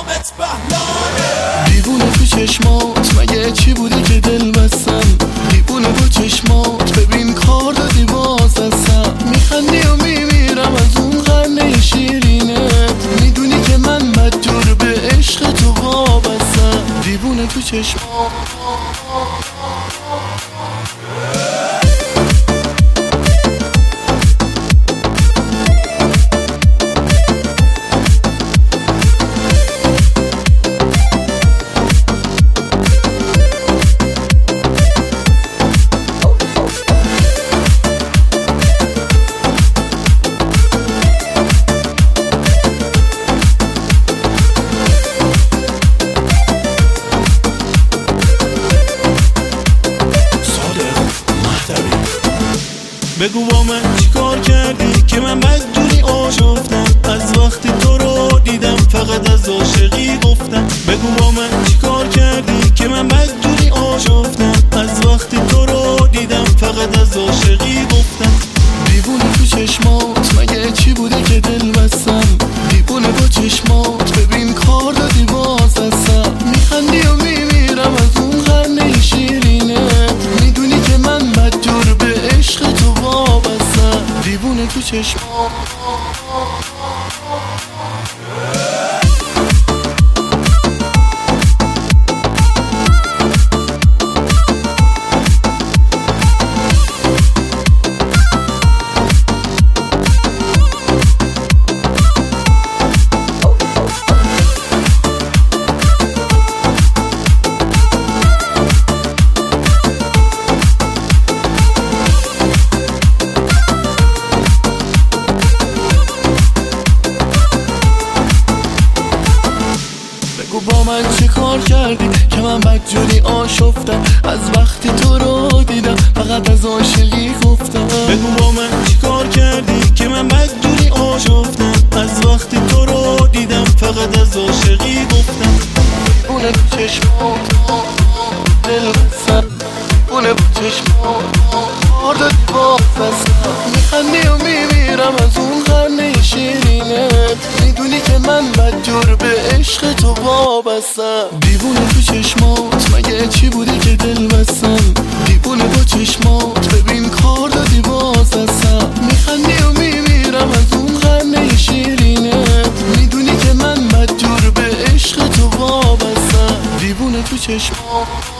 نامت بهلانه. دیوونه تو چشمات مگه چی بوده که دل بستم؟ دیوونه با چشمات ببین کار دادی باز هستم. میخندی و میمیرم از اون خنده شیرینت، میدونی که من بدجور به عشق تو وابستم. دیوونه تو چشمات. بگو با من چیکار کردی که من بدجوری آشفتم؟ از وقتی تو رو دیدم فقط از عاشقی گفتم. بگو با من چیکار کردی که من بدجوری آشفتم؟ از وقتی تو رو دیدم فقط از عاشقی گفتم. دیوونه تو چشمات مگه چی بوده که دل بستم؟ دیوونه با چشمات ببین کار دادی باز هستم. میخندی و میمیرم از اون خنده شیرینت، میدونی که من بدجور به عشق تو وابستم. دیوونه تو چشمات. بگو با من چه کار کردی که من بدجوری آشفتم؟ از وقتی تو رو دیدم فقط از عاشقی گفتم. بگو با من چیکار کردی که من بدجوری آشفتم؟ از وقتی تو رو دیدم فقط از عاشقی گفتم. دیوونه تو چشمات دل بستم، دیوونه با چشمات کار دادی باز هستم. میخندی و میمیرم از اون خنده شیرینت، میدونی که من بدجور به عشق تو وابستم. دیوونه تو چشمات مگه چی بوده که دل بستم؟ دیوونه با چشمات ببین کار دادی باز هستم. میخندی و میمیرم از اون خنده شیرینت، میدونی که من بدجور به عشق تو وابستم. دیوونه تو چشمات.